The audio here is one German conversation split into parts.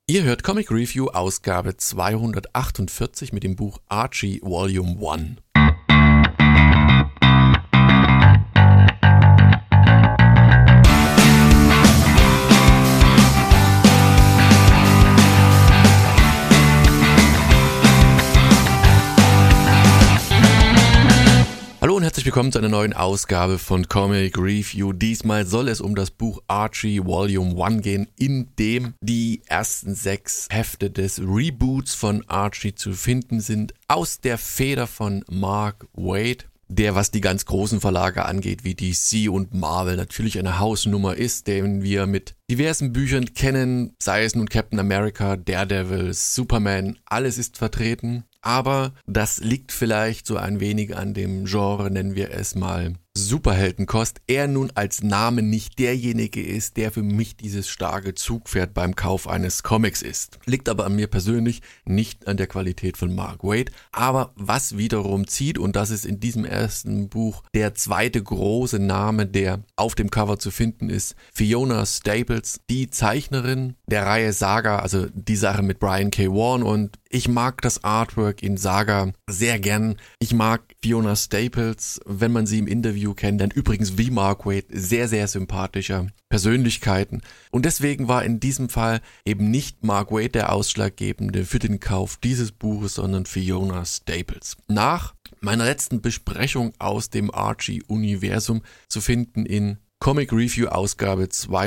Ihr hört Comic Review Ausgabe 248 mit dem Buch Archie Volume 1. Hallo und herzlich willkommen zu einer neuen Ausgabe von Comic Review. Diesmal soll es um das Buch Archie Volume 1 gehen, in dem die ersten 6 Hefte des Reboots von Archie zu finden sind, aus der Feder von Mark Waid, der, was die ganz großen Verlage angeht, wie DC und Marvel, natürlich eine Hausnummer ist, den wir mit diversen Büchern kennen, sei es nun Captain America, Daredevil, Superman, alles ist vertreten. Aber das liegt vielleicht so ein wenig an dem Genre, nennen wir es mal Superheldenkost. Er nun als Name nicht derjenige ist, der für mich dieses starke Zugpferd beim Kauf eines Comics ist. Liegt aber an mir persönlich, nicht an der Qualität von Mark Waid. Aber was wiederum zieht, und das ist in diesem ersten Buch der zweite große Name, der auf dem Cover zu finden ist, Fiona Staples, die Zeichnerin der Reihe Saga, also die Sache mit Brian K. Vaughan, und ich mag das Artwork in Saga sehr gern. Ich mag Fiona Staples, wenn man sie im Interview kennt, dann übrigens wie Mark Waid sehr, sehr sympathischer Persönlichkeiten. Und deswegen war in diesem Fall eben nicht Mark Waid der Ausschlaggebende für den Kauf dieses Buches, sondern Fiona Staples. Nach meiner letzten Besprechung aus dem Archie-Universum zu finden in Comic Review Ausgabe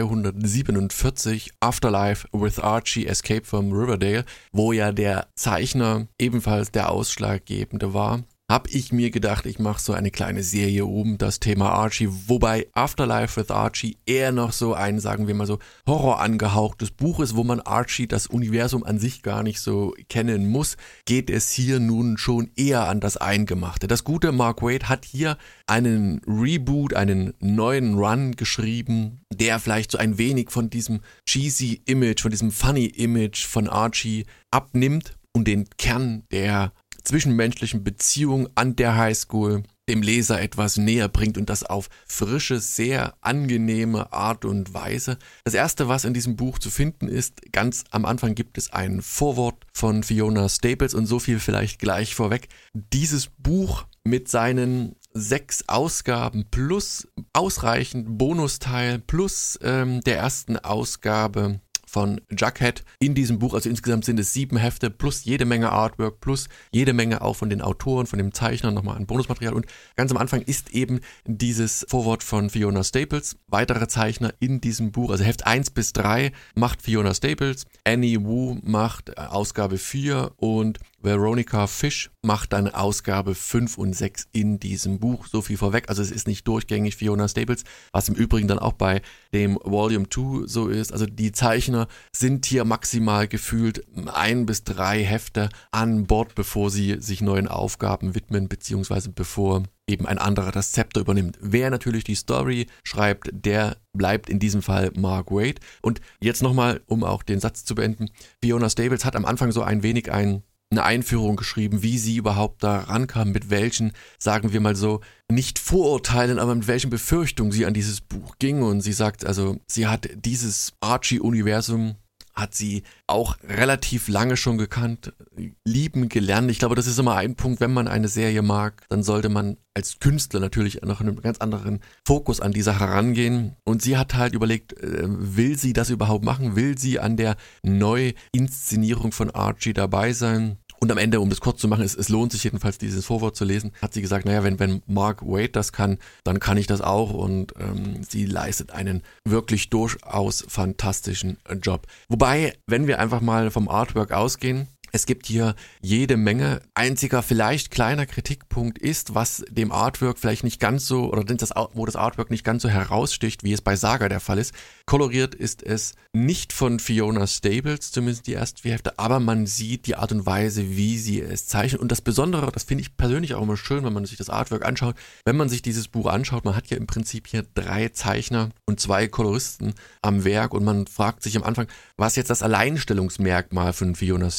247, Afterlife with Archie, Escape from Riverdale, wo ja der Zeichner ebenfalls der Ausschlaggebende war, habe ich mir gedacht, ich mache so eine kleine Serie um das Thema Archie, wobei Afterlife with Archie eher noch so ein, sagen wir mal so, Horror angehauchtes Buch ist, wo man Archie, das Universum an sich gar nicht so kennen muss, geht es hier nun schon eher an das Eingemachte. Das gute Mark Waid hat hier einen Reboot, einen neuen Run geschrieben, der vielleicht so ein wenig von diesem cheesy Image, von diesem funny Image von Archie abnimmt und den Kern der zwischenmenschlichen Beziehung an der Highschool dem Leser etwas näher bringt und das auf frische, sehr angenehme Art und Weise. Das erste, was in diesem Buch zu finden ist, ganz am Anfang gibt es ein Vorwort von Fiona Staples und so viel vielleicht gleich vorweg. Dieses Buch mit seinen 6 Ausgaben plus ausreichend Bonusteil plus der ersten Ausgabe von Jughead in diesem Buch, also insgesamt sind es 7 Hefte plus jede Menge Artwork plus jede Menge auch von den Autoren, von dem Zeichner nochmal an Bonusmaterial, und ganz am Anfang ist eben dieses Vorwort von Fiona Staples. Weitere Zeichner in diesem Buch, also Heft 1 bis 3 macht Fiona Staples, Annie Wu macht Ausgabe 4 und Veronica Fish macht dann Ausgabe 5 und 6 in diesem Buch. So viel vorweg, also es ist nicht durchgängig Fiona Staples, was im Übrigen dann auch bei dem Volume 2 so ist. Also die Zeichner sind hier maximal gefühlt 1 bis 3 Hefte an Bord, bevor sie sich neuen Aufgaben widmen, beziehungsweise bevor eben ein anderer das Zepter übernimmt. Wer natürlich die Story schreibt, der bleibt in diesem Fall Mark Waid. Und jetzt nochmal, um auch den Satz zu beenden, Fiona Staples hat am Anfang so ein wenig eine Einführung geschrieben, wie sie überhaupt da rankam, mit welchen, sagen wir mal so, nicht Vorurteilen, aber mit welchen Befürchtungen sie an dieses Buch ging. Und sie sagt, also sie hat dieses Archie-Universum, hat sie auch relativ lange schon gekannt, lieben gelernt. Ich glaube, das ist immer ein Punkt, wenn man eine Serie mag, dann sollte man als Künstler natürlich noch einen ganz anderen Fokus an die Sache rangehen. Und sie hat halt überlegt, will sie das überhaupt machen? Will sie an der Neuinszenierung von Archie dabei sein? Und am Ende, um das kurz zu machen, es lohnt sich jedenfalls, dieses Vorwort zu lesen, hat sie gesagt, naja, wenn Mark Waid das kann, dann kann ich das auch, und sie leistet einen wirklich durchaus fantastischen Job. Wobei, wenn wir einfach mal vom Artwork ausgehen, es gibt hier jede Menge. Einziger, vielleicht kleiner Kritikpunkt ist, was dem Artwork vielleicht nicht ganz so, oder wo das Artwork nicht ganz so heraussticht, wie es bei Saga der Fall ist. Koloriert ist es nicht von Fiona Staples, zumindest die ersten 4 Hefte, aber man sieht die Art und Weise, wie sie es zeichnet. Und das Besondere, das finde ich persönlich auch immer schön, wenn man sich das Artwork anschaut, wenn man sich dieses Buch anschaut, man hat ja im Prinzip hier 3 Zeichner und 2 Koloristen am Werk, und man fragt sich am Anfang, was jetzt das Alleinstellungsmerkmal von Fiona Staples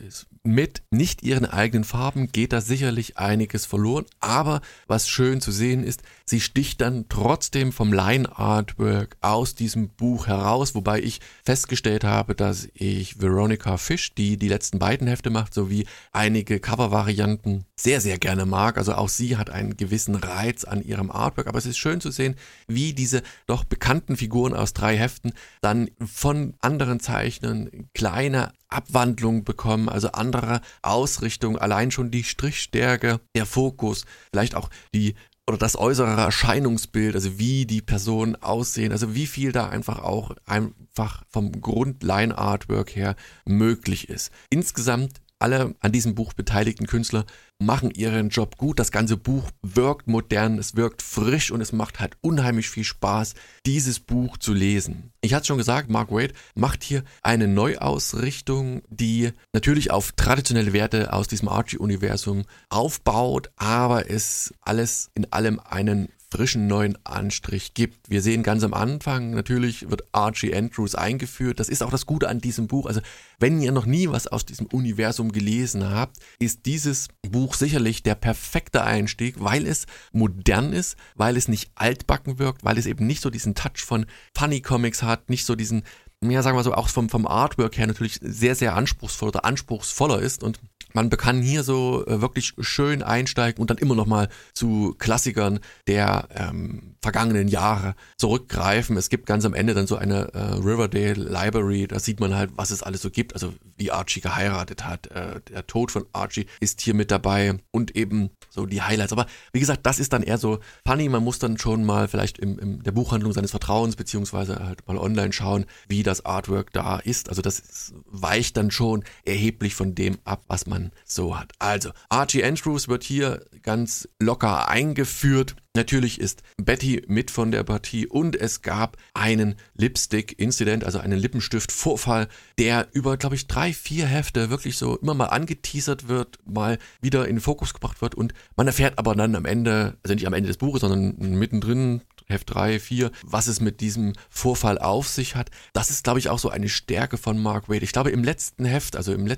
ist. Mit nicht ihren eigenen Farben geht da sicherlich einiges verloren, aber was schön zu sehen ist, sie sticht dann trotzdem vom Line-Artwork aus diesem Buch heraus, wobei ich festgestellt habe, dass ich Veronica Fish, die die letzten beiden Hefte macht, sowie einige Cover-Varianten sehr, sehr gerne mag. Also auch sie hat einen gewissen Reiz an ihrem Artwork, aber es ist schön zu sehen, wie diese doch bekannten Figuren aus 3 Heften dann von anderen Zeichnern kleine Abwandlung bekommen, also andere Ausrichtung, allein schon die Strichstärke, der Fokus, vielleicht auch das äußere Erscheinungsbild, also wie die Personen aussehen, also wie viel da einfach vom Grundline-Artwork her möglich ist. Insgesamt alle an diesem Buch beteiligten Künstler machen ihren Job gut. Das ganze Buch wirkt modern, es wirkt frisch und es macht halt unheimlich viel Spaß, dieses Buch zu lesen. Ich hatte schon gesagt, Mark Waid macht hier eine Neuausrichtung, die natürlich auf traditionelle Werte aus diesem Archie-Universum aufbaut, aber es alles in allem einen frischen neuen Anstrich gibt. Wir sehen ganz am Anfang, natürlich wird Archie Andrews eingeführt. Das ist auch das Gute an diesem Buch. Also wenn ihr noch nie was aus diesem Universum gelesen habt, ist dieses Buch sicherlich der perfekte Einstieg, weil es modern ist, weil es nicht altbacken wirkt, weil es eben nicht so diesen Touch von Funny Comics hat, nicht so diesen, ja sagen wir so, auch vom Artwork her natürlich sehr, sehr anspruchsvoll oder anspruchsvoller ist und man kann hier so wirklich schön einsteigen und dann immer noch mal zu Klassikern der vergangenen Jahre zurückgreifen. Es gibt ganz am Ende dann so eine Riverdale Library, da sieht man halt, was es alles so gibt, also wie Archie geheiratet hat, der Tod von Archie ist hier mit dabei und eben so die Highlights. Aber wie gesagt, das ist dann eher so funny, man muss dann schon mal vielleicht in der Buchhandlung seines Vertrauens beziehungsweise halt mal online schauen, wie das Artwork da ist. Also das weicht dann schon erheblich von dem ab, was man so hat. Also, Archie Andrews wird hier ganz locker eingeführt. Natürlich ist Betty mit von der Partie und es gab einen Lipstick-Incident, also einen Lippenstift-Vorfall, der über, glaube ich, 3-4 Hefte wirklich so immer mal angeteasert wird, mal wieder in den Fokus gebracht wird und man erfährt aber dann am Ende, also nicht am Ende des Buches, sondern mittendrin, Heft 3, 4, was es mit diesem Vorfall auf sich hat. Das ist, glaube ich, auch so eine Stärke von Mark Waid. Ich glaube, im letzten Heft, also in der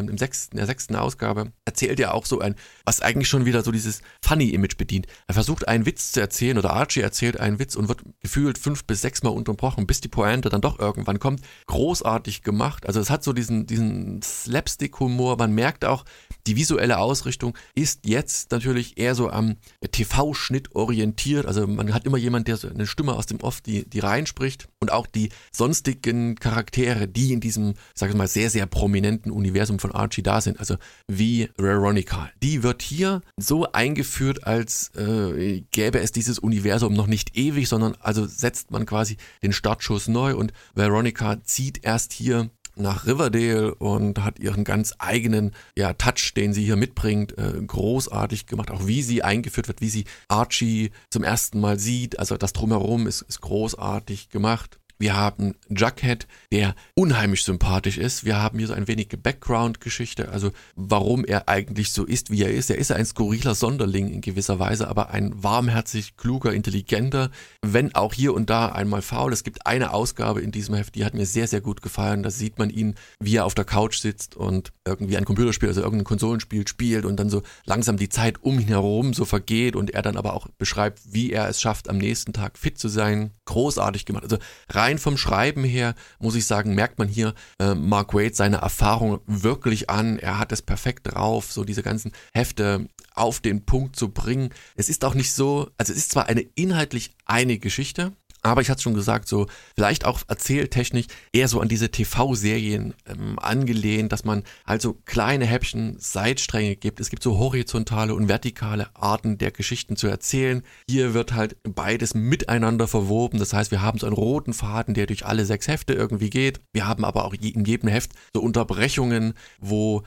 6. Ausgabe, erzählt er auch so was eigentlich schon wieder so dieses Funny-Image bedient. Er versucht einen Witz zu erzählen oder Archie erzählt einen Witz und wird gefühlt 5 bis 6 Mal unterbrochen, bis die Pointe dann doch irgendwann kommt. Großartig gemacht. Also es hat so diesen Slapstick-Humor. Man merkt auch, die visuelle Ausrichtung ist jetzt natürlich eher so am TV-Schnitt orientiert. Also man hat immer jemand, der so eine Stimme aus dem Off, die reinspricht und auch die sonstigen Charaktere, die in diesem, sag ich mal, sehr, sehr prominenten Universum von Archie da sind, also wie Veronica. Die wird hier so eingeführt, als gäbe es dieses Universum noch nicht ewig, sondern also setzt man quasi den Startschuss neu und Veronica zieht erst hier nach Riverdale und hat ihren ganz eigenen Touch, den sie hier mitbringt, großartig gemacht. Auch wie sie eingeführt wird, wie sie Archie zum ersten Mal sieht. Also das Drumherum ist großartig gemacht. Wir haben Jughead, der unheimlich sympathisch ist. Wir haben hier so ein wenig Background-Geschichte, also warum er eigentlich so ist, wie er ist. Er ist ein skurriler Sonderling in gewisser Weise, aber ein warmherzig, kluger, intelligenter, wenn auch hier und da einmal faul. Es gibt eine Ausgabe in diesem Heft, die hat mir sehr, sehr gut gefallen. Da sieht man ihn, wie er auf der Couch sitzt und irgendwie ein Computerspiel, also irgendein Konsolenspiel spielt und dann so langsam die Zeit um ihn herum so vergeht und er dann aber auch beschreibt, wie er es schafft, am nächsten Tag fit zu sein. Großartig gemacht. Also rein vom Schreiben her, muss ich sagen, merkt man hier Mark Waid seine Erfahrung wirklich an. Er hat es perfekt drauf, so diese ganzen Hefte auf den Punkt zu bringen. Es ist auch nicht so, also es ist zwar eine inhaltlich eine Geschichte, aber ich hatte es schon gesagt, so vielleicht auch erzähltechnisch eher so an diese TV-Serien angelehnt, dass man halt so kleine Häppchen, Seitstränge gibt. Es gibt so horizontale und vertikale Arten der Geschichten zu erzählen. Hier wird halt beides miteinander verwoben. Das heißt, wir haben so einen roten Faden, der durch alle 6 Hefte irgendwie geht. Wir haben aber auch in jedem Heft so Unterbrechungen, wo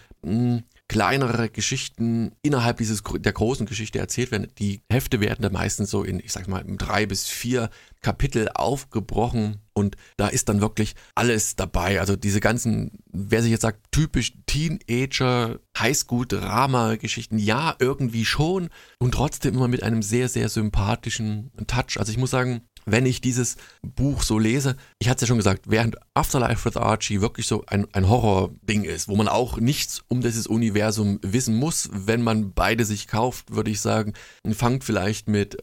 kleinere Geschichten innerhalb der großen Geschichte erzählt werden. Die Hefte werden dann meistens so in, ich sag mal, 3 bis 4 Kapitel aufgebrochen und da ist dann wirklich alles dabei. Also diese ganzen, wer sich jetzt sagt, typisch Teenager, Highschool-Drama-Geschichten, ja, irgendwie schon und trotzdem immer mit einem sehr, sehr sympathischen Touch. Also ich muss sagen, wenn ich dieses Buch so lese, ich hatte es ja schon gesagt, während Afterlife with Archie wirklich so ein Horror-Ding ist, wo man auch nichts um dieses Universum wissen muss, wenn man beide sich kauft, würde ich sagen, fangt vielleicht mit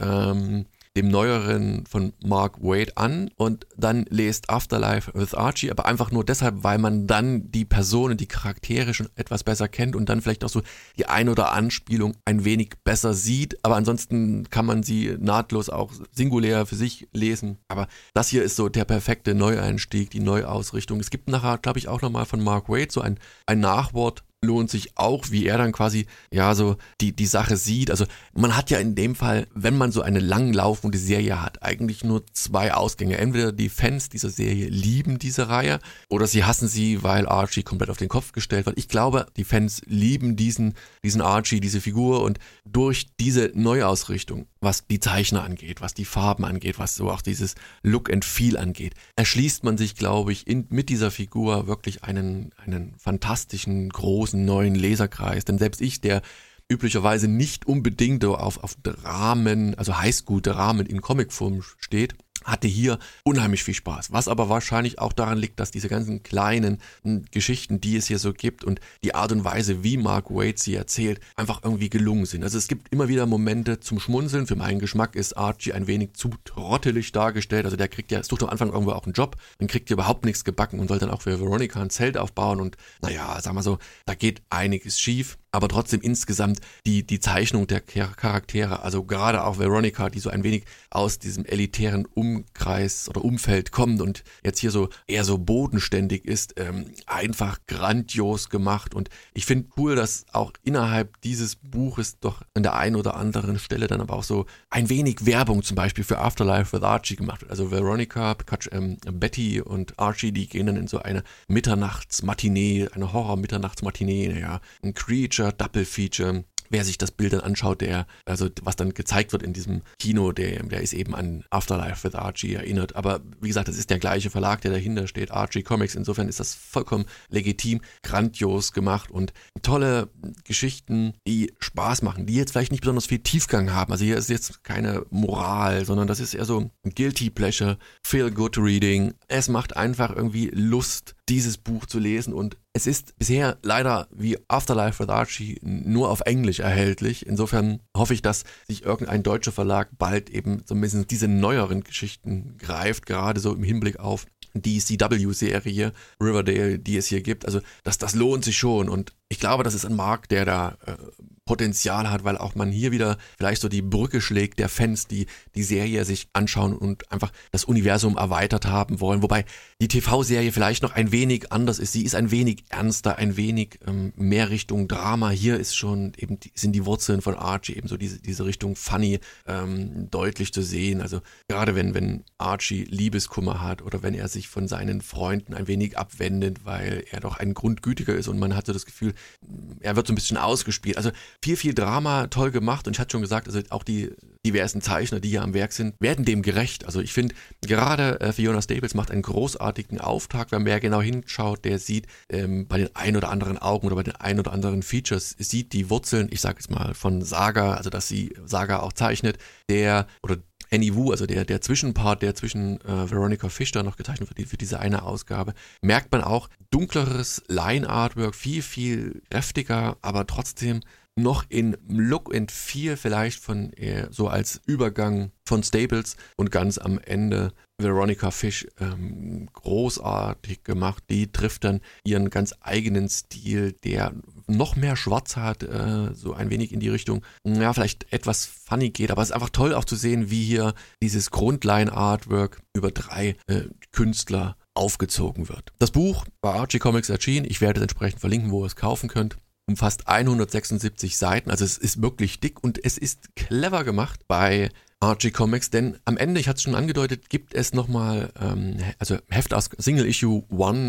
dem Neueren von Mark Waid an und dann lest Afterlife with Archie, aber einfach nur deshalb, weil man dann die Personen, die Charaktere schon etwas besser kennt und dann vielleicht auch so die ein oder Anspielung ein wenig besser sieht, aber ansonsten kann man sie nahtlos auch singulär für sich lesen. Aber das hier ist so der perfekte Neueinstieg, die Neuausrichtung. Es gibt nachher, glaube ich, auch nochmal von Mark Waid so ein Nachwort, lohnt sich auch, wie er dann quasi, ja, so die Sache sieht. Also man hat ja in dem Fall, wenn man so eine langlaufende Serie hat, eigentlich nur zwei Ausgänge. Entweder die Fans dieser Serie lieben diese Reihe oder sie hassen sie, weil Archie komplett auf den Kopf gestellt wird. Ich glaube, die Fans lieben diesen Archie, diese Figur, und durch diese Neuausrichtung, was die Zeichner angeht, was die Farben angeht, was so auch dieses Look and Feel angeht, erschließt man sich, glaube ich, mit dieser Figur wirklich einen fantastischen, großen, neuen Leserkreis. Denn selbst ich, der üblicherweise nicht unbedingt auf Dramen, also Highschool-Dramen in Comicform steht, hatte hier unheimlich viel Spaß. Was aber wahrscheinlich auch daran liegt, dass diese ganzen kleinen Geschichten, die es hier so gibt und die Art und Weise, wie Mark Waid sie erzählt, einfach irgendwie gelungen sind. Also es gibt immer wieder Momente zum Schmunzeln. Für meinen Geschmack ist Archie ein wenig zu trottelig dargestellt. Also der kriegt ja, sucht am Anfang irgendwo auch einen Job, dann kriegt er überhaupt nichts gebacken und soll dann auch für Veronica ein Zelt aufbauen und naja, sag mal so, da geht einiges schief. Aber trotzdem insgesamt die Zeichnung der Charaktere, also gerade auch Veronica, die so ein wenig aus diesem elitären Umkreis oder Umfeld kommt und jetzt hier so eher so bodenständig ist, einfach grandios gemacht. Und ich finde cool, dass auch innerhalb dieses Buches doch an der einen oder anderen Stelle dann aber auch so ein wenig Werbung zum Beispiel für Afterlife with Archie gemacht wird. Also Veronica, Betty und Archie, die gehen dann in so eine Mitternachtsmatinee, eine Horror-Mitternachtsmatinee, ja, ein Creature, Double Feature. Wer sich das Bild dann anschaut, was dann gezeigt wird in diesem Kino, der ist eben an Afterlife with Archie erinnert. Aber wie gesagt, das ist der gleiche Verlag, der dahinter steht, Archie Comics. Insofern ist das vollkommen legitim, grandios gemacht und tolle Geschichten, die Spaß machen, die jetzt vielleicht nicht besonders viel Tiefgang haben. Also hier ist jetzt keine Moral, sondern das ist eher so ein Guilty Pleasure, Feel Good Reading. Es macht einfach irgendwie Lust, dieses Buch zu lesen, und es ist bisher leider wie Afterlife with Archie nur auf Englisch erhältlich. Insofern hoffe ich, dass sich irgendein deutscher Verlag bald eben zumindest diese neueren Geschichten greift, gerade so im Hinblick auf die CW-Serie Riverdale, die es hier gibt. Also das lohnt sich schon, und ich glaube, das ist ein Markt, der da Potenzial hat, weil auch man hier wieder vielleicht so die Brücke schlägt der Fans, die die Serie sich anschauen und einfach das Universum erweitert haben wollen. Wobei die TV-Serie vielleicht noch ein wenig anders ist. Sie ist ein wenig ernster, ein wenig mehr Richtung Drama. Hier ist schon eben sind die Wurzeln von Archie eben so diese Richtung Funny deutlich zu sehen. Also gerade wenn Archie Liebeskummer hat oder wenn er sich von seinen Freunden ein wenig abwendet, weil er doch ein Grundgütiger ist und man hat so das Gefühl, er wird so ein bisschen ausgespielt. Also viel Drama, toll gemacht, und ich hatte schon gesagt, also auch die diversen Zeichner, die hier am Werk sind, werden dem gerecht. Also ich finde, gerade Fiona Staples macht einen großartigen Auftrag. Wenn man genau hinschaut, der sieht bei den ein oder anderen Augen oder bei den ein oder anderen Features, sieht die Wurzeln, ich sage jetzt mal von Saga, also dass sie Saga auch zeichnet, Annie Wu, also der Zwischenpart, der zwischen Veronica Fischer noch gezeichnet wird für diese eine Ausgabe, merkt man auch dunkleres Line-Artwork, viel kräftiger, aber trotzdem noch in Look and Feel vielleicht von so als Übergang von Staples, und ganz am Ende Veronica Fish großartig gemacht. Die trifft dann ihren ganz eigenen Stil, der noch mehr Schwarz hat, so ein wenig in die Richtung, ja, vielleicht etwas funny geht, aber es ist einfach toll auch zu sehen, wie hier dieses Grundline-Artwork über 3 Künstler aufgezogen wird. Das Buch bei Archie Comics erschienen, ich werde es entsprechend verlinken, wo ihr es kaufen könnt. Umfasst 176 Seiten, also es ist wirklich dick und es ist clever gemacht bei Archie Comics, denn am Ende, ich hatte es schon angedeutet, gibt es nochmal Heft aus Single Issue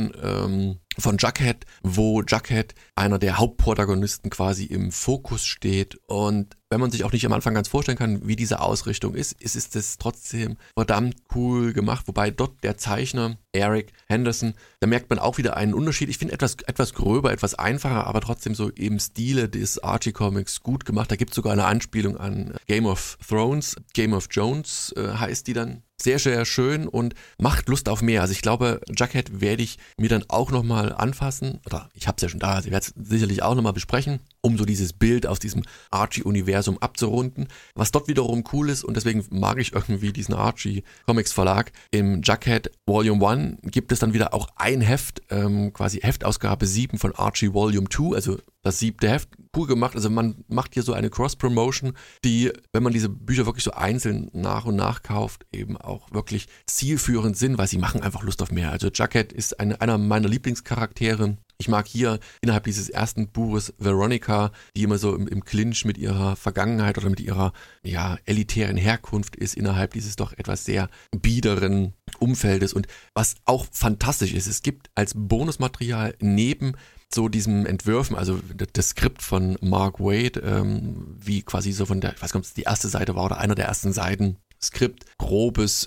1 von Jughead, wo Jughead, einer der Hauptprotagonisten, quasi im Fokus steht. Und wenn man sich auch nicht am Anfang ganz vorstellen kann, wie diese Ausrichtung ist es trotzdem verdammt cool gemacht. Wobei dort der Zeichner, Eric Henderson, da merkt man auch wieder einen Unterschied. Ich finde etwas gröber, etwas einfacher, aber trotzdem so im Stile des Archie Comics gut gemacht. Da gibt es sogar eine Anspielung an Game of Thrones. Game of Jones heißt die dann. sehr, sehr schön und macht Lust auf mehr. Also ich glaube, Jughead werde ich mir dann auch nochmal anfassen, oder ich habe es ja schon da, also ich werde es sicherlich auch nochmal besprechen, um so dieses Bild aus diesem Archie-Universum abzurunden. Was dort wiederum cool ist, und deswegen mag ich irgendwie diesen Archie-Comics-Verlag, im Jughead Volume 1 gibt es dann wieder auch ein Heft, quasi Heftausgabe 7 von Archie Volume 2, also das 7. Heft, cool gemacht. Also man macht hier so eine Cross-Promotion, die, wenn man diese Bücher wirklich so einzeln nach und nach kauft, eben auch wirklich zielführend sind, weil sie machen einfach Lust auf mehr. Also Jughead ist einer meiner Lieblingscharaktere. Ich mag hier innerhalb dieses ersten Buches Veronica, die immer so im Clinch mit ihrer Vergangenheit oder mit ihrer elitären Herkunft ist, innerhalb dieses doch etwas sehr biederen Umfeldes. Und was auch fantastisch ist, es gibt als Bonusmaterial neben so diesem Entwürfen, also das Skript von Mark Waid, wie quasi so von der, ich weiß nicht, ob es die erste Seite war oder einer der ersten Seiten, Skript, grobes,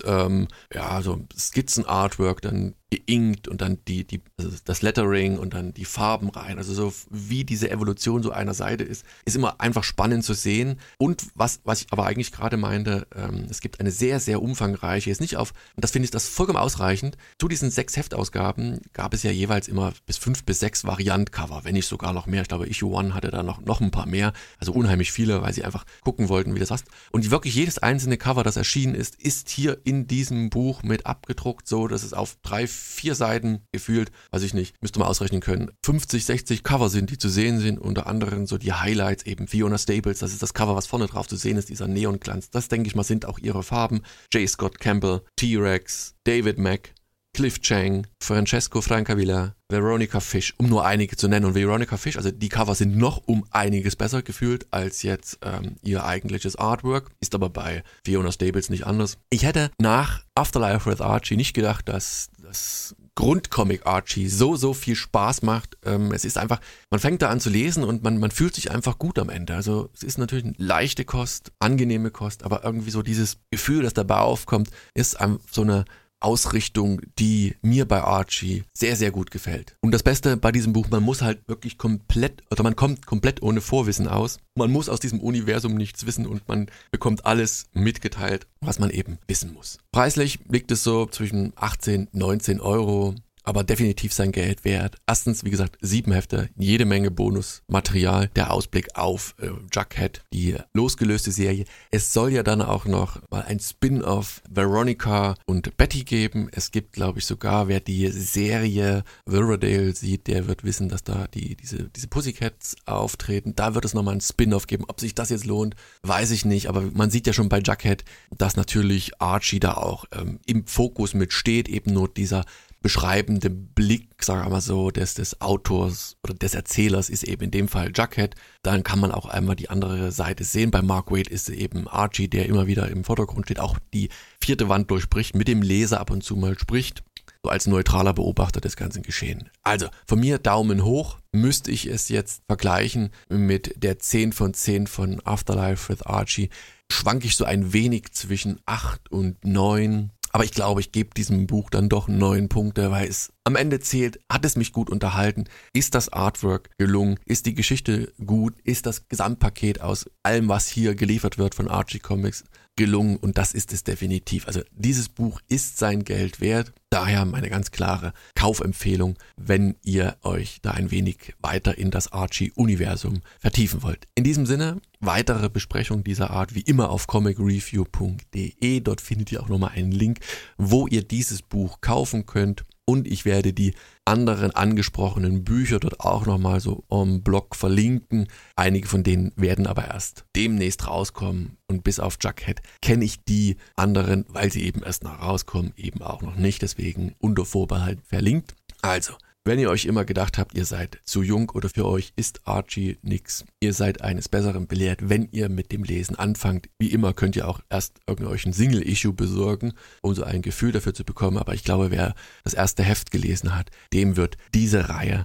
so Skizzen-Artwork, dann geinkt und dann also das Lettering und dann die Farben rein. Also so wie diese Evolution so einer Seite ist immer einfach spannend zu sehen. Und was ich aber eigentlich gerade meinte, es gibt eine sehr, sehr umfangreiche, jetzt nicht auf, und das finde ich das vollkommen ausreichend, zu diesen 6 Heftausgaben gab es ja jeweils immer bis 5 bis 6 Variant-Cover, wenn nicht sogar noch mehr. Ich glaube, Issue 1 hatte da noch ein paar mehr, also unheimlich viele, weil sie einfach gucken wollten, wie das hast. Und wirklich jedes einzelne Cover, das erschienen ist hier in diesem Buch mit abgedruckt, so dass es auf 3-4 Seiten gefühlt, weiß ich nicht, müsste man ausrechnen können, 50, 60 Cover sind, die zu sehen sind, unter anderem so die Highlights, eben Fiona Staples, das ist das Cover, was vorne drauf zu sehen ist, dieser Neonglanz, das denke ich mal sind auch ihre Farben, J. Scott Campbell, T-Rex, David Mack, Cliff Chang, Francesco Francavilla, Veronica Fish, um nur einige zu nennen. Und Veronica Fish, also die Cover sind noch um einiges besser gefühlt als jetzt ihr eigentliches Artwork, ist aber bei Fiona Staples nicht anders. Ich hätte nach Afterlife with Archie nicht gedacht, dass das Grundcomic Archie so viel Spaß macht. Es ist einfach, man fängt da an zu lesen und man fühlt sich einfach gut am Ende. Also es ist natürlich eine leichte Kost, angenehme Kost, aber irgendwie so dieses Gefühl, das dabei aufkommt, ist so eine Ausrichtung, die mir bei Archie sehr, sehr gut gefällt. Und das Beste bei diesem Buch, man muss halt wirklich man kommt komplett ohne Vorwissen aus. Man muss aus diesem Universum nichts wissen und man bekommt alles mitgeteilt, was man eben wissen muss. Preislich liegt es so zwischen 18, 19 Euro. Aber definitiv sein Geld wert. Erstens, wie gesagt, 7 Hefte, jede Menge Bonusmaterial, der Ausblick auf Jughead, die losgelöste Serie. Es soll ja dann auch noch mal ein Spin-off Veronica und Betty geben. Es gibt, glaube ich, sogar, wer die Serie Riverdale sieht, der wird wissen, dass da diese Pussycats auftreten. Da wird es nochmal ein Spin-off geben. Ob sich das jetzt lohnt, weiß ich nicht. Aber man sieht ja schon bei Jughead, dass natürlich Archie da auch im Fokus mitsteht, eben nur dieser beschreibende Blick, sagen wir mal so, des Autors oder des Erzählers ist eben in dem Fall Jughead. Dann kann man auch einmal die andere Seite sehen. Bei Mark Waid ist eben Archie, der immer wieder im Vordergrund steht, auch die 4. Wand durchbricht, mit dem Leser ab und zu mal spricht, so als neutraler Beobachter des ganzen Geschehen. Also von mir Daumen hoch. Müsste ich es jetzt vergleichen mit der 10 von 10 von Afterlife with Archie, schwanke ich so ein wenig zwischen 8 und 9. Aber ich glaube, ich gebe diesem Buch dann doch 9 Punkte, weil es am Ende zählt, hat es mich gut unterhalten, ist das Artwork gelungen, ist die Geschichte gut, ist das Gesamtpaket aus allem, was hier geliefert wird von Archie Comics gelungen und das ist es definitiv. Also dieses Buch ist sein Geld wert, daher meine ganz klare Kaufempfehlung, wenn ihr euch da ein wenig weiter in das Archie-Universum vertiefen wollt. In diesem Sinne, weitere Besprechungen dieser Art wie immer auf comicreview.de, dort findet ihr auch nochmal einen Link, wo ihr dieses Buch kaufen könnt. Und ich werde die anderen angesprochenen Bücher dort auch nochmal so am Blog verlinken. Einige von denen werden aber erst demnächst rauskommen. Und bis auf Jughead kenne ich die anderen, weil sie eben erst noch rauskommen, eben auch noch nicht. Deswegen unter Vorbehalt verlinkt. Also, wenn ihr euch immer gedacht habt, ihr seid zu jung oder für euch ist Archie nix, ihr seid eines Besseren belehrt, wenn ihr mit dem Lesen anfangt. Wie immer könnt ihr auch erst euch ein Single-Issue besorgen, um so ein Gefühl dafür zu bekommen. Aber ich glaube, wer das erste Heft gelesen hat, dem wird diese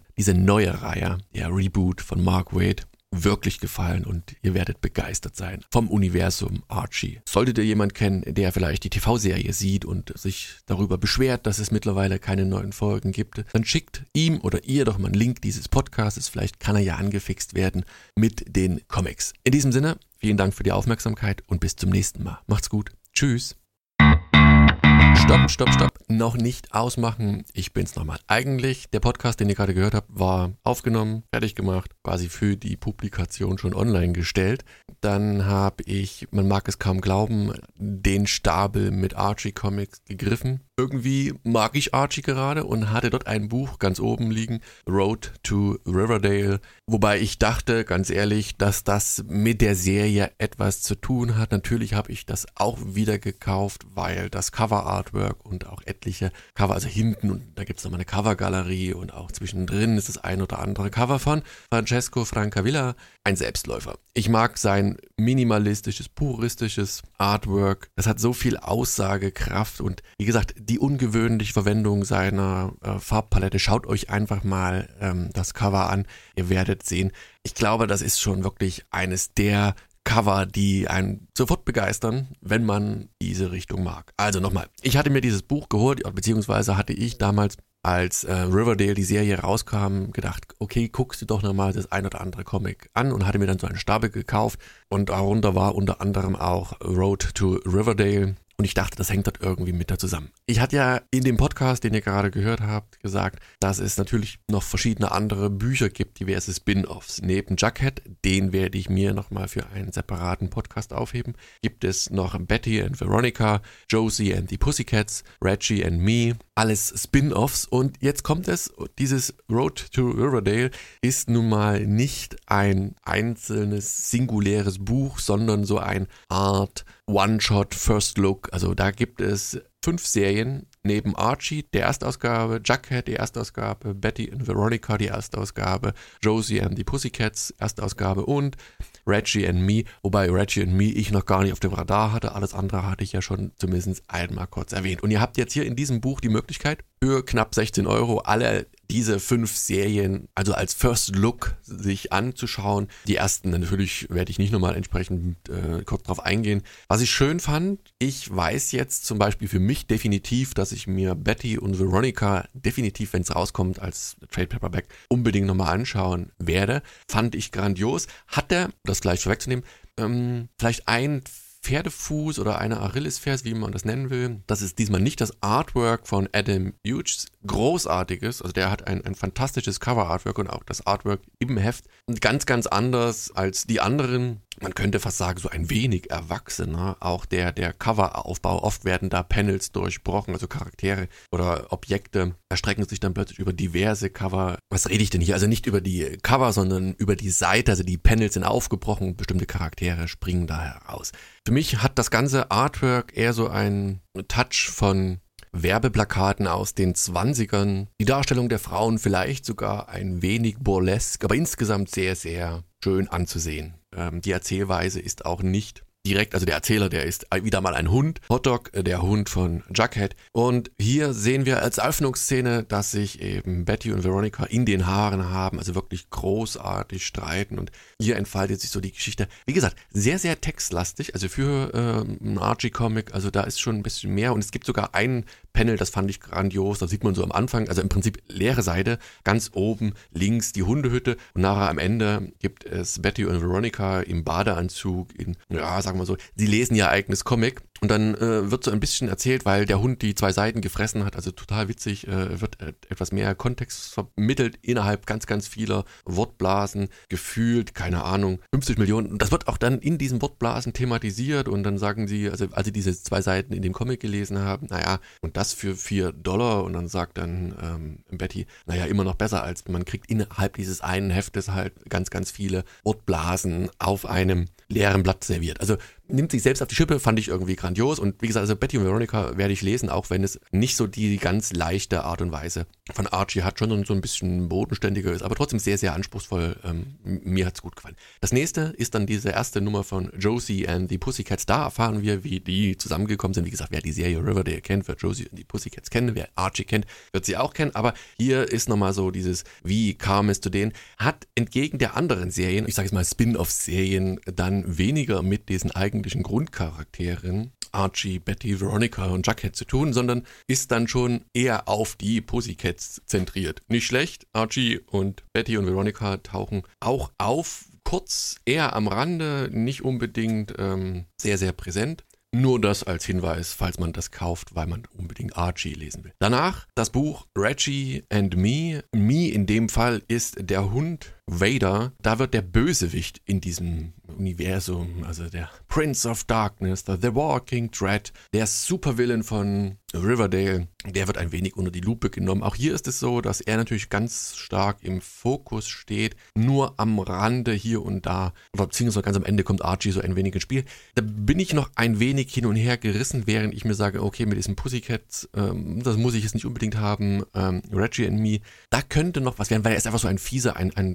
neue Reihe, der Reboot von Mark Waid, wirklich gefallen und ihr werdet begeistert sein vom Universum Archie. Solltet ihr jemanden kennen, der vielleicht die TV-Serie sieht und sich darüber beschwert, dass es mittlerweile keine neuen Folgen gibt, dann schickt ihm oder ihr doch mal einen Link dieses Podcasts. Vielleicht kann er ja angefixt werden mit den Comics. In diesem Sinne, vielen Dank für die Aufmerksamkeit und bis zum nächsten Mal. Macht's gut. Tschüss. Stopp. Noch nicht ausmachen. Ich bin's nochmal. Eigentlich, der Podcast, den ihr gerade gehört habt, war aufgenommen, fertig gemacht, quasi für die Publikation schon online gestellt. Dann habe ich, man mag es kaum glauben, den Stapel mit Archie Comics gegriffen. Irgendwie mag ich Archie gerade und hatte dort ein Buch ganz oben liegen, Road to Riverdale, wobei ich dachte, ganz ehrlich, dass das mit der Serie etwas zu tun hat. Natürlich habe ich das auch wieder gekauft, weil das Cover-Artwork und auch etliche Cover, also hinten, und da gibt es nochmal eine Covergalerie und auch zwischendrin ist das ein oder andere Cover von Francesco Francavilla, ein Selbstläufer. Ich mag sein minimalistisches, puristisches Artwork. Das hat so viel Aussagekraft und wie gesagt, die ungewöhnliche Verwendung seiner Farbpalette. Schaut euch einfach mal das Cover an. Ihr werdet sehen, ich glaube, das ist schon wirklich eines der Cover, die einen sofort begeistern, wenn man diese Richtung mag. Also nochmal, ich hatte mir dieses Buch geholt, beziehungsweise hatte ich damals, als Riverdale, die Serie rauskam, gedacht, okay, guckst du doch nochmal das ein oder andere Comic an und hatte mir dann so einen Stapel gekauft und darunter war unter anderem auch Road to Riverdale. Und ich dachte, das hängt dort irgendwie mit da zusammen. Ich hatte ja in dem Podcast, den ihr gerade gehört habt, gesagt, dass es natürlich noch verschiedene andere Bücher gibt, diverse Spin-Offs. Neben Jughead, den werde ich mir nochmal für einen separaten Podcast aufheben, gibt es noch Betty and Veronica, Josie and the Pussycats, Reggie and Me, alles Spin-Offs. Und jetzt kommt es, dieses Road to Riverdale ist nun mal nicht ein einzelnes, singuläres Buch, sondern so eine Art One-Shot, First Look. Also da gibt es 5 Serien, neben Archie, der Erstausgabe, Jughead, die Erstausgabe, Betty and Veronica, die Erstausgabe, Josie and the Pussycats, Erstausgabe und Reggie and Me, wobei Reggie and Me ich noch gar nicht auf dem Radar hatte, alles andere hatte ich ja schon zumindest einmal kurz erwähnt. Und ihr habt jetzt hier in diesem Buch die Möglichkeit, für knapp 16 € alle diese 5 Serien, also als First Look, sich anzuschauen. Die ersten natürlich werde ich nicht nochmal entsprechend kurz drauf eingehen. Was ich schön fand, ich weiß jetzt zum Beispiel für mich definitiv, dass ich mir Betty und Veronica definitiv, wenn es rauskommt, als Trade Paperback unbedingt nochmal anschauen werde. Fand ich grandios. Hat der, das gleich vorwegzunehmen, vielleicht ein Pferdefuß oder eine Achillesferse, wie man das nennen will. Das ist diesmal nicht das Artwork von Adam Hughes. Großartiges, also der hat ein fantastisches Cover-Artwork und auch das Artwork im Heft. Ganz, ganz anders als die anderen. Man könnte fast sagen, so ein wenig erwachsener. Auch der Coveraufbau, oft werden da Panels durchbrochen, also Charaktere oder Objekte erstrecken sich dann plötzlich über diverse Cover. Was rede ich denn hier? Also nicht über die Cover, sondern über die Seite, also die Panels sind aufgebrochen, bestimmte Charaktere springen da heraus. Für mich hat das ganze Artwork eher so einen Touch von Werbeplakaten aus den 20ern. Die Darstellung der Frauen vielleicht sogar ein wenig burlesk, aber insgesamt sehr, sehr schön anzusehen. Die Erzählweise ist auch nicht direkt, also der Erzähler, der ist wieder mal ein Hund, Hotdog, der Hund von Jughead. Und hier sehen wir als Eröffnungsszene, dass sich eben Betty und Veronica in den Haaren haben, also wirklich großartig streiten. Und hier entfaltet sich so die Geschichte. Wie gesagt, sehr, sehr textlastig, also für einen Archie-Comic, also da ist schon ein bisschen mehr. Und es gibt sogar ein Panel, das fand ich grandios, da sieht man so am Anfang, also im Prinzip leere Seite, ganz oben links die Hundehütte und nachher am Ende gibt es Betty und Veronica im Badeanzug, sagen wir so, sie lesen ihr eigenes Comic und dann wird so ein bisschen erzählt, weil der Hund die 2 Seiten gefressen hat, also total witzig, wird etwas mehr Kontext vermittelt innerhalb ganz, ganz vieler Wortblasen, gefühlt, keine Ahnung, 50 Millionen. Das wird auch dann in diesen Wortblasen thematisiert und dann sagen sie, also als sie diese 2 Seiten in dem Comic gelesen haben, naja, und das für $4 und dann sagt dann Betty, naja, immer noch besser, als man kriegt innerhalb dieses einen Heftes halt ganz, ganz viele Wortblasen auf einem leeren Blatt serviert. Also nimmt sich selbst auf die Schippe, fand ich irgendwie grandios. Und wie gesagt, also Betty und Veronica werde ich lesen, auch wenn es nicht so die ganz leichte Art und Weise von Archie hat, schon so ein bisschen bodenständiger ist, aber trotzdem sehr, sehr anspruchsvoll. Mir hat's gut gefallen. Das nächste ist dann diese erste Nummer von Josie and the Pussycats. Da erfahren wir, wie die zusammengekommen sind. Wie gesagt, wer die Serie Riverdale kennt, wird Josie and the Pussycats kennen. Wer Archie kennt, wird sie auch kennen. Aber hier ist nochmal so dieses, wie kam es zu denen, hat entgegen der anderen Serien, ich sage jetzt mal Spin-off-Serien, dann weniger mit diesen eigentlichen Grundcharakteren Archie, Betty, Veronica und Jughead zu tun, sondern ist dann schon eher auf die Pussycats zentriert. Nicht schlecht, Archie und Betty und Veronica tauchen auch auf, kurz, eher am Rande, nicht unbedingt sehr, sehr präsent. Nur das als Hinweis, falls man das kauft, weil man unbedingt Archie lesen will. Danach das Buch Reggie and Me. Me in dem Fall ist der Hund Vader. Da wird der Bösewicht in diesem Universum, also der Prince of Darkness, The Walking Dread, der Supervillain von Riverdale, der wird ein wenig unter die Lupe genommen. Auch hier ist es so, dass er natürlich ganz stark im Fokus steht, nur am Rande hier und da, oder beziehungsweise ganz am Ende kommt Archie so ein wenig ins Spiel. Da bin ich noch ein wenig hin und her gerissen, während ich mir sage, okay, mit diesen Pussycats, das muss ich jetzt nicht unbedingt haben, Reggie and Me, da könnte noch was werden, weil er ist einfach so ein fieser, ein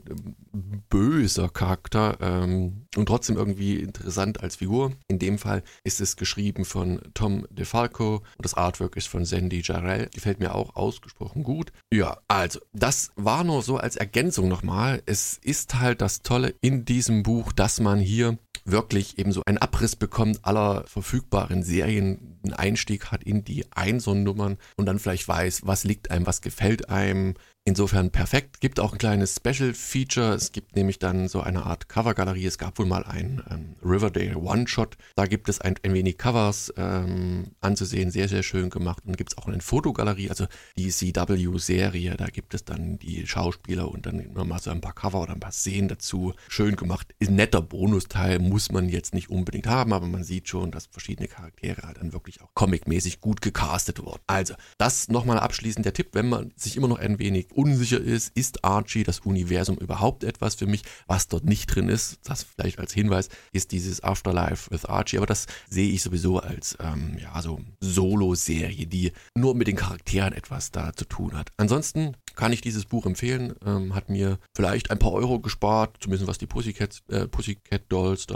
böser Charakter und trotzdem irgendwie interessant als Figur. In dem Fall ist es geschrieben von Tom DeFalco und das Artwork ist von Sandy Jarrell. Gefällt mir auch ausgesprochen gut. Ja, also, das war nur so als Ergänzung nochmal. Es ist halt das Tolle in diesem Buch, dass man hier wirklich eben so einen Abriss bekommt aller verfügbaren Serien, einen Einstieg hat in die Einzelnummern und dann vielleicht weiß, was liegt einem, was gefällt einem. Insofern perfekt. Gibt auch ein kleines Special-Feature. Es gibt nämlich dann so eine Art Covergalerie. Es gab wohl mal ein Riverdale One-Shot. Da gibt es ein wenig Covers anzusehen. Sehr, sehr schön gemacht. Und dann gibt es auch eine Fotogalerie, also die CW-Serie. Da gibt es dann die Schauspieler und dann nochmal so ein paar Cover oder ein paar Szenen dazu. Schön gemacht. Ist ein netter Bonusteil. Muss man jetzt nicht unbedingt haben, aber man sieht schon, dass verschiedene Charaktere halt dann wirklich auch comicmäßig gut gecastet wurden. Also, das nochmal abschließend der Tipp, wenn man sich immer noch ein wenig unsicher ist Archie, das Universum überhaupt etwas für mich, was dort nicht drin ist, das vielleicht als Hinweis, ist dieses Afterlife with Archie, aber das sehe ich sowieso als so Solo-Serie, die nur mit den Charakteren etwas da zu tun hat. Ansonsten kann ich dieses Buch empfehlen, hat mir vielleicht ein paar Euro gespart, zumindest was die Pussycat Dolls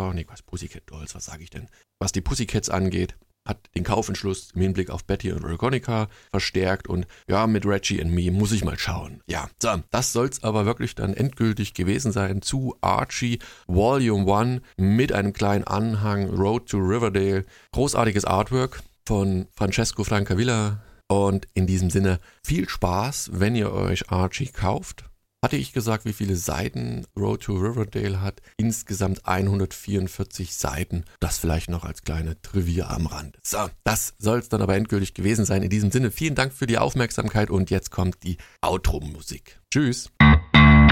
was sage ich denn, was die Pussycats angeht. Hat den Kaufentschluss im Hinblick auf Betty und Veronica verstärkt und ja, mit Reggie and Me muss ich mal schauen. Ja, so, das soll's aber wirklich dann endgültig gewesen sein zu Archie Volume 1 mit einem kleinen Anhang Road to Riverdale. Großartiges Artwork von Francesco Francavilla und in diesem Sinne viel Spaß, wenn ihr euch Archie kauft. Hatte ich gesagt, wie viele Seiten Road to Riverdale hat? Insgesamt 144 Seiten. Das vielleicht noch als kleine Trivia am Rand. So, das soll es dann aber endgültig gewesen sein. In diesem Sinne, vielen Dank für die Aufmerksamkeit und jetzt kommt die Outro-Musik. Tschüss!